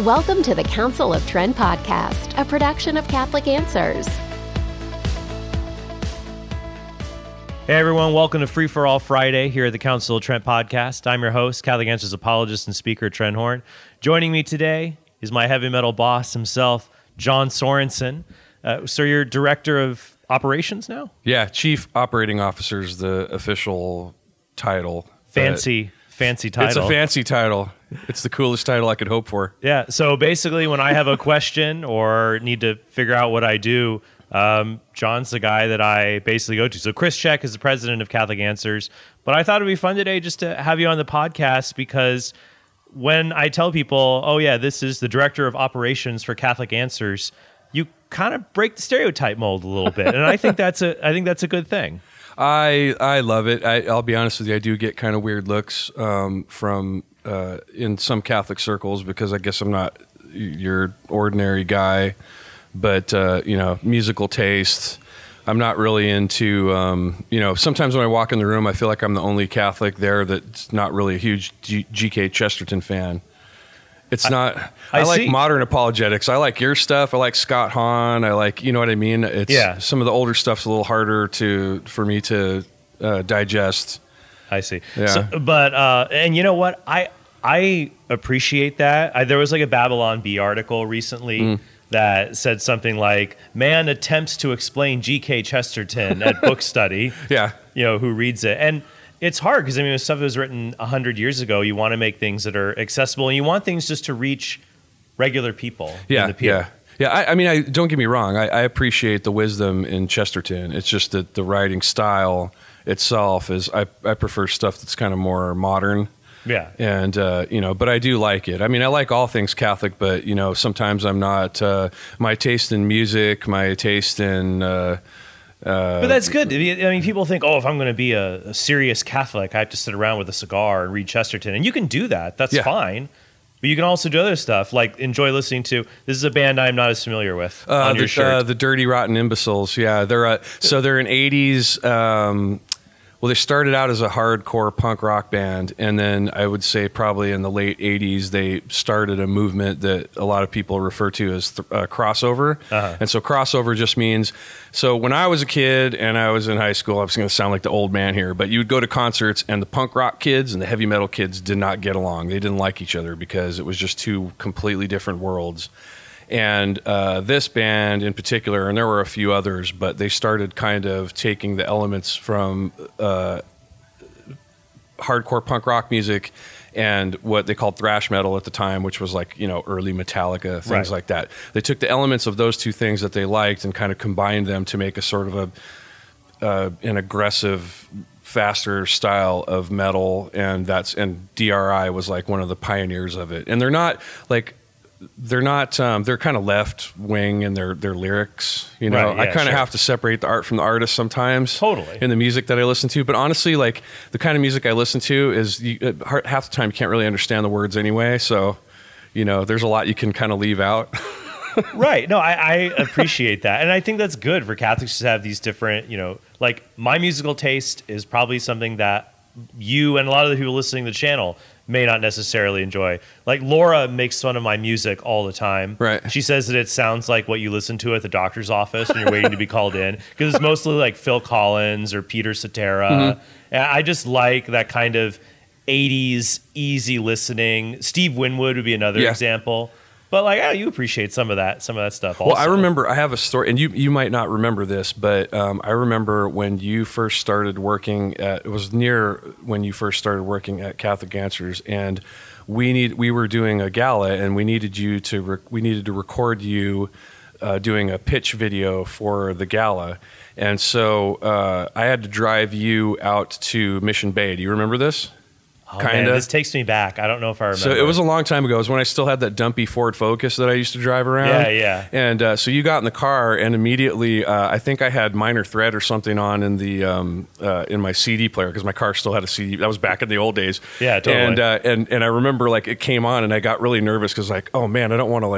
Welcome to the Council of Trent podcast, a production of Catholic Answers. Hey everyone, welcome to Free for All Friday here at the Council of Trent podcast. I'm your host, Catholic Answers apologist and speaker Trent Horn. Joining me today is my heavy metal boss himself, John Sorensen. So you're director of operations now? Yeah, Chief Operating Officer is the official title. Fancy title. It's a fancy title. It's the coolest title I could hope for. Yeah, so basically when I have a question or need to figure out what I do, John's the guy that I basically go to. So Chris Check is the president of Catholic Answers, but I thought it'd be fun today just to have you on the podcast because when I tell people, oh yeah, this is the director of operations for Catholic Answers, you kind of break the stereotype mold a little bit, and I think that's a good thing. I love it. I'll be honest with you. I do get kind of weird looks from in some Catholic circles because I guess I'm not your ordinary guy. But musical taste. I'm not really into. Sometimes when I walk in the room, I feel like I'm the only Catholic there that's not really a huge G.K. Chesterton fan. It's not. I like modern apologetics. I like your stuff. I like Scott Hahn. I like, you know what I mean? It's some of the older stuff's a little harder for me to digest. I see. Yeah. So, but and you know what? I appreciate that. There was like a Babylon Bee article recently that said something like, "Man attempts to explain G.K. Chesterton at book study." Yeah. Who reads it. And it's hard because, when stuff that was written 100 years ago, you want to make things that are accessible and you want things just to reach regular people. Yeah, I don't get me wrong. I appreciate the wisdom in Chesterton. It's just that the writing style itself is, I prefer stuff that's kind of more modern. Yeah. And, but I do like it. I mean, I like all things Catholic, but, sometimes I'm not, my taste in music, my taste in... but that's good. I mean, people think, if I'm going to be a serious Catholic, I have to sit around with a cigar and read Chesterton. And you can do that. That's fine. But you can also do other stuff, like enjoy listening to, this is a band I'm not as familiar with on your shirt. The Dirty Rotten Imbeciles. Yeah, they're an 80s... Well, they started out as a hardcore punk rock band, and then I would say probably in the late 80s, they started a movement that a lot of people refer to as crossover. Uh-huh. And so crossover just means, so when I was a kid and I was in high school, I was going to sound like the old man here, but you would go to concerts and the punk rock kids and the heavy metal kids did not get along. They didn't like each other because it was just two completely different worlds. And this band in particular, and there were a few others, but they started kind of taking the elements from hardcore punk rock music and what they called thrash metal at the time, which was like, early Metallica, things like that. They took the elements of those two things that they liked and kind of combined them to make a sort of an aggressive, faster style of metal. And DRI was like one of the pioneers of it. And they're kind of left wing in their lyrics, I kind of have to separate the art from the artist sometimes. Totally. In the music that I listen to. But honestly, like the kind of music I listen to is half the time you can't really understand the words anyway. So, there's a lot you can kind of leave out. Right. No, I appreciate that. And I think that's good for Catholics to have these different, like my musical taste is probably something that you and a lot of the people listening to the channel may not necessarily enjoy. Like Laura makes fun of my music all the time. Right. She says that it sounds like what you listen to at the doctor's office when you're waiting to be called in, because it's mostly like Phil Collins or Peter Cetera. Mm-hmm. And I just like that kind of 80s easy listening. Steve Winwood would be another example. But you appreciate some of that stuff also. Well, I remember, I have a story, and you might not remember this, but I remember when you first started working it was near when you first started working at Catholic Answers, and we were doing a gala, and we needed to record you doing a pitch video for the gala. And so I had to drive you out to Mission Bay. Do you remember this? Oh, man, this takes me back. I don't know if I remember. So it was a long time ago. It was when I still had that dumpy Ford Focus that I used to drive around. Yeah. And so you got in the car, and immediately, I think I had Minor Threat or something on in the in my CD player because my car still had a CD. That was back in the old days. Yeah, totally. And I remember it came on, and I got really nervous because oh man, I don't want to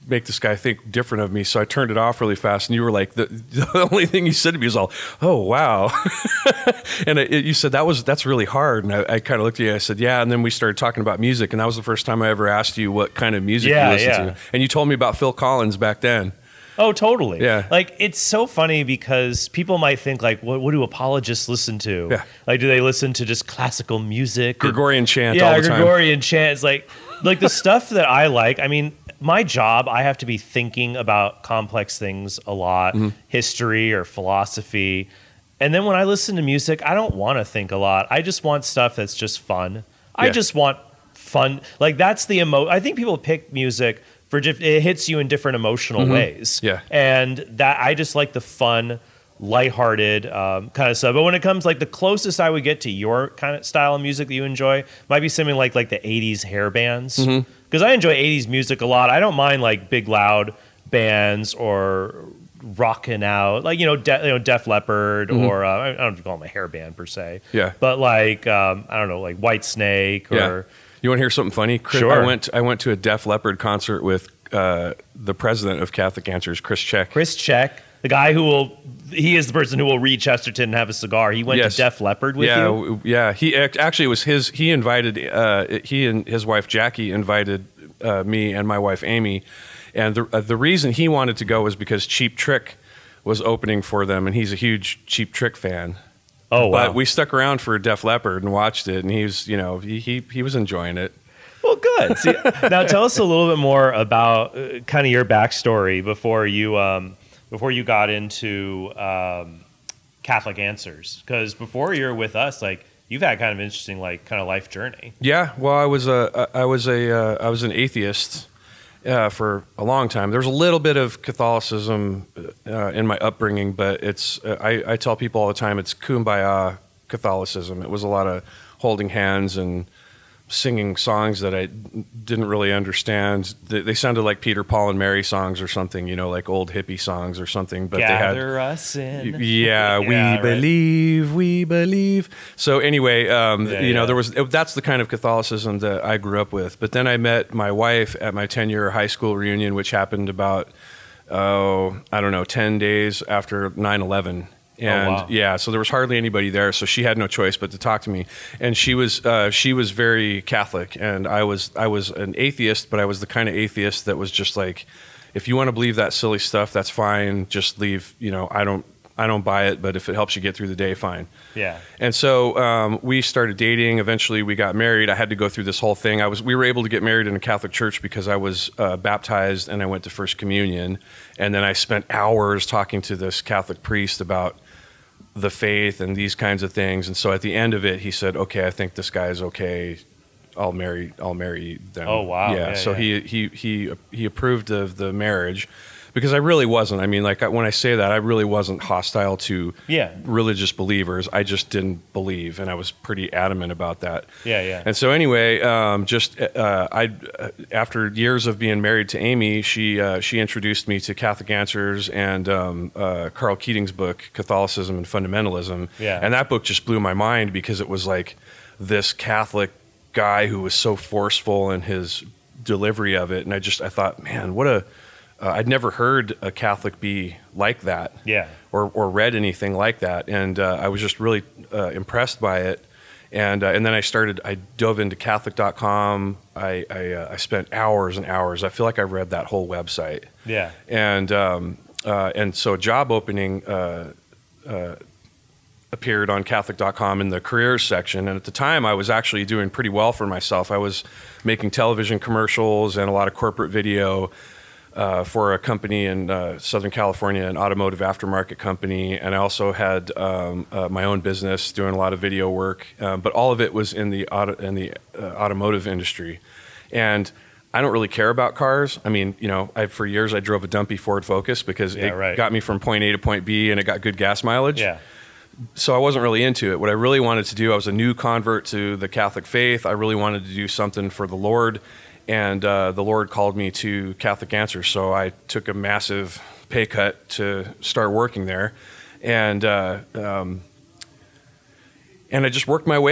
make this guy think different of me. So I turned it off really fast. And you were like, the only thing you said to me was all, oh, wow. And you said, that's really hard. And I kind of looked at you and I said, yeah. And then we started talking about music. And that was the first time I ever asked you what kind of music you listened to. And you told me about Phil Collins back then. Oh, totally. Yeah. Like, it's so funny because people might think, like, what do apologists listen to? Yeah. Like, do they listen to just classical music? Gregorian chant all the time. Yeah, Gregorian chant. It's like the stuff that I like, I mean, my job, I have to be thinking about complex things a lot, history or philosophy. And then when I listen to music, I don't want to think a lot. I just want stuff that's just fun. I just want fun. Like, that's the I think people pick music for it hits you in different emotional ways. Yeah. And that I just like the fun, lighthearted kind of stuff. But when it comes, like, the closest I would get to your kind of style of music that you enjoy might be something like the 80s hair bands. Because I enjoy 80s music a lot. I don't mind, like, big, loud bands or rocking out. Like, Def Leppard or, I don't know if you call them a hair band per se. Yeah. But, like, I don't know, like White Snake or... You want to hear something funny? Sure. I went to a Def Leppard concert with the president of Catholic Answers, Chris Check. Chris Check, the guy he is the person who will read Chesterton and have a cigar. He went to Def Leppard with you? Yeah. He actually, it was he invited, he and his wife Jackie invited me and my wife Amy. And the reason he wanted to go was because Cheap Trick was opening for them, and he's a huge Cheap Trick fan. Oh, wow. But we stuck around for Def Leppard and watched it, and he was, he was enjoying it. Well, good. See, now tell us a little bit more about kind of your backstory before you got into Catholic Answers, because before you were with us, like, you've had kind of interesting, like, kind of life journey. Yeah. Well, I was an atheist for a long time. There was a little bit of Catholicism in my upbringing, but it's I tell people all the time it's kumbaya Catholicism. It was a lot of holding hands and singing songs that I didn't really understand. They sounded like Peter, Paul, and Mary songs or something, like old hippie songs or something. But Gather they had us in. Yeah, we believe. So anyway, there was that's the kind of Catholicism that I grew up with. But then I met my wife at my 10-year high school reunion, which happened about 10 days after 9/11. And so there was hardly anybody there, so she had no choice but to talk to me. And she was very Catholic, and I was an atheist, but I was the kind of atheist that was just like, if you want to believe that silly stuff, that's fine. Just leave. I don't buy it, but if it helps you get through the day, fine. Yeah. And so we started dating. Eventually, we got married. I had to go through this whole thing. We were able to get married in a Catholic church because I was baptized and I went to First Communion, and then I spent hours talking to this Catholic priest about the faith and these kinds of things. And so at the end of it, he said, "Okay, I think this guy is okay. I'll marry them." Oh, wow. Yeah. So he approved of the marriage, because I really wasn't. I mean, like, when I say that, I really wasn't hostile to religious believers. I just didn't believe, and I was pretty adamant about that. Yeah. And so anyway, after years of being married to Amy, she introduced me to Catholic Answers and Carl Keating's book, Catholicism and Fundamentalism. Yeah. And that book just blew my mind, because it was like this Catholic guy who was so forceful in his delivery of it. And I thought, man, I'd never heard a Catholic be like that, or read anything like that, and I was just really impressed by it. And then I dove into Catholic.com. I spent hours and hours. I feel like I read that whole website. Yeah. And so a job opening appeared on Catholic.com in the careers section, and at the time I was actually doing pretty well for myself. I was making television commercials and a lot of corporate video for a company in Southern California, an automotive aftermarket company, and I also had my own business doing a lot of video work, but all of it was in the automotive industry. And I don't really care about cars. I mean, for years I drove a dumpy Ford Focus because it got me from point A to point B, and it got good gas mileage. Yeah. So I wasn't really into it. What I really wanted to do, I was a new convert to the Catholic faith. I really wanted to do something for the Lord. And the Lord called me to Catholic Answers, so I took a massive pay cut to start working there, and I just worked my way up.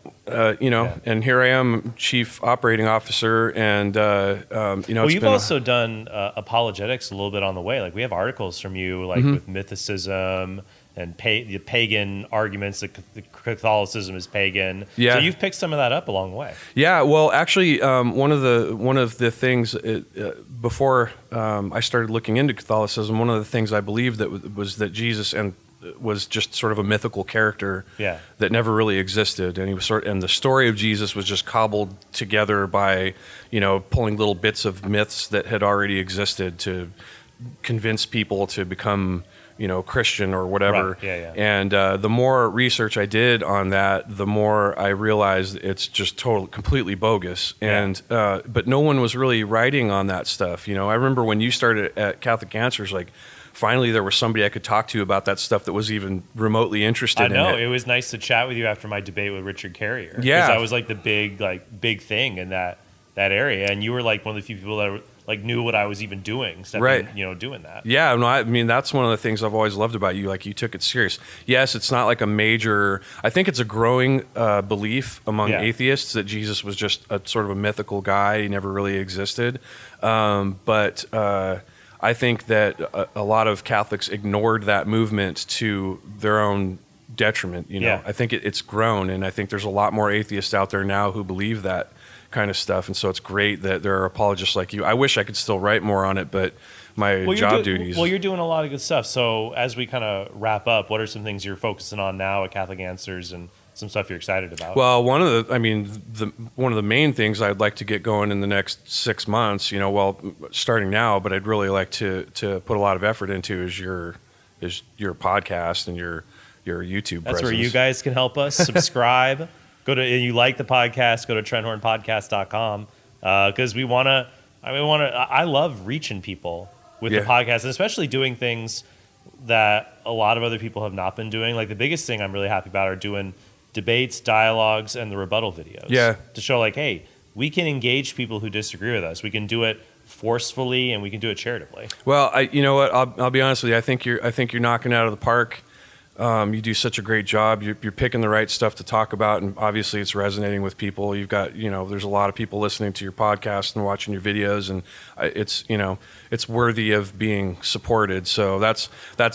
and here I am, chief operating officer, and Well, you've also done apologetics a little bit on the way. Like we have articles from you, like with mythicism and the pagan arguments that Catholicism is pagan. Yeah. So you've picked some of that up along the way. Yeah. Well, actually, one of the things before I started looking into Catholicism, one of the things I believed was that Jesus was just sort of a mythical character that never really existed, and he was and the story of Jesus was just cobbled together by pulling little bits of myths that had already existed to convince people to become Christian or whatever. Right. Yeah. And the more research I did on that, the more I realized it's just completely bogus. And but no one was really writing on that stuff. I remember when you started at Catholic Answers, like finally there was somebody I could talk to about that stuff that was even remotely interested in it. I know. It was nice to chat with you after my debate with Richard Carrier. Yeah. Because that was like the big thing in that area. And you were like one of the few people that knew what I was even doing, doing that. Yeah, no, I mean, that's one of the things I've always loved about you. Like, you took it serious. Yes, it's not like a major, I think it's a growing belief among atheists that Jesus was just a sort of a mythical guy. He never really existed. But I think that a lot of Catholics ignored that movement to their own detriment. I think it's grown, and I think there's a lot more atheists out there now who believe that kind of stuff, and so it's great that there are apologists like you. I wish I could still write more on it, but my job duties. Well, you're doing a lot of good stuff. So as we kind of wrap up, what are some things you're focusing on now at Catholic Answers, and some stuff you're excited about? Well, one of the main things I'd like to get going in the next 6 months, starting now, but I'd really like to put a lot of effort into is your podcast and your YouTube That's presence. where you guys can help us. Subscribe. You like the podcast, go to TrentHornPodcast.com because I love reaching people with the podcast, and especially doing things that a lot of other people have not been doing. Like the biggest thing I'm really happy about are doing debates, dialogues, and the rebuttal videos. Yeah. To show like, hey, we can engage people who disagree with us. We can do it forcefully, and we can do it charitably. Well, you know what? I'll be honest with you. I think you're knocking it out of the park. You do such a great job. You're picking the right stuff to talk about, and obviously it's resonating with people. You've got, there's a lot of people listening to your podcast and watching your videos, and it's worthy of being supported. So that's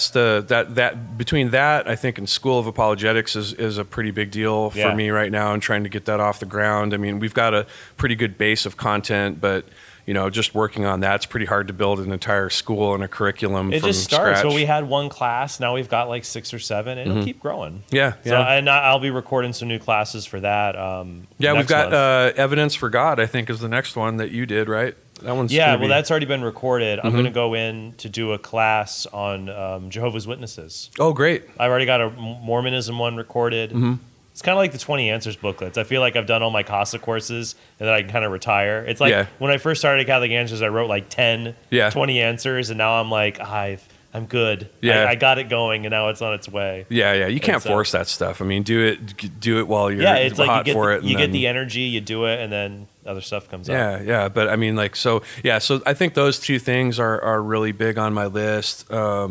between that, I think, and School of Apologetics is a pretty big deal for me right now, and trying to get that off the ground. I mean, we've got a pretty good base of content, but just working on that, it's pretty hard to build an entire school and a curriculum. It just starts. Scratch. So we had one class. Now we've got like 6 or 7. And it'll keep growing. Yeah. So, and I'll be recording some new classes for that. We've got Evidence for God, I think, is the next one that you did, right? That one's that's already been recorded. I'm going to go in to do a class on Jehovah's Witnesses. Oh, great. I've already got a Mormonism one recorded. It's kind of like the 20 Answers booklets. I feel like I've done all my CASA courses, and then I can kind of retire. It's like when I first started Catholic Answers, I wrote like 10, 20 answers, and now I'm like, I'm good. Yeah. I got it going, and now it's on its way. Yeah. You can't force that stuff. I mean, do it while you're it's like hot for it. You get the energy, you do it, and then other stuff comes up. Yeah. But I mean, so I think those two things are really big on my list,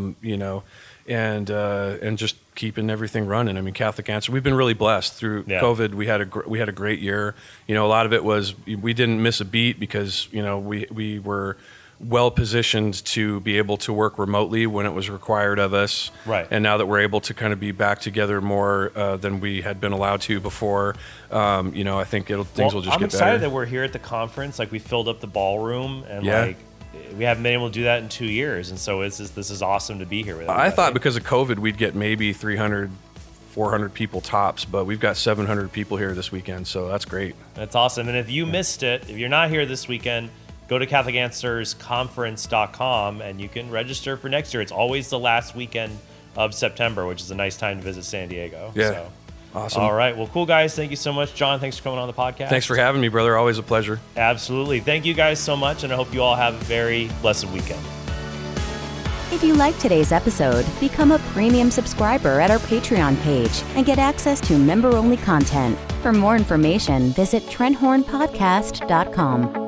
and just keeping everything running. I mean, Catholic Answer, we've been really blessed through COVID. We had a great year. A lot of it was we didn't miss a beat because we were well positioned to be able to work remotely when it was required of us. Right. And now that we're able to kind of be back together more than we had been allowed to before, I think things will just get better. I'm excited that we're here at the conference. Like, we filled up the ballroom, and we haven't been able to do that in 2 years, and so this is awesome to be here with everybody. I thought because of COVID we'd get maybe 300, 400 people tops, but we've got 700 people here this weekend, so that's great. That's awesome. And if you missed it, if you're not here this weekend, go to CatholicAnswersConference.com and you can register for next year. It's always the last weekend of September, which is a nice time to visit San Diego. Yeah. So. Awesome. All right. Well, cool, guys. Thank you so much. John, thanks for coming on the podcast. Thanks for having me, brother. Always a pleasure. Absolutely. Thank you guys so much, and I hope you all have a very blessed weekend. If you liked today's episode, become a premium subscriber at our Patreon page and get access to member-only content. For more information, visit TrentHornPodcast.com.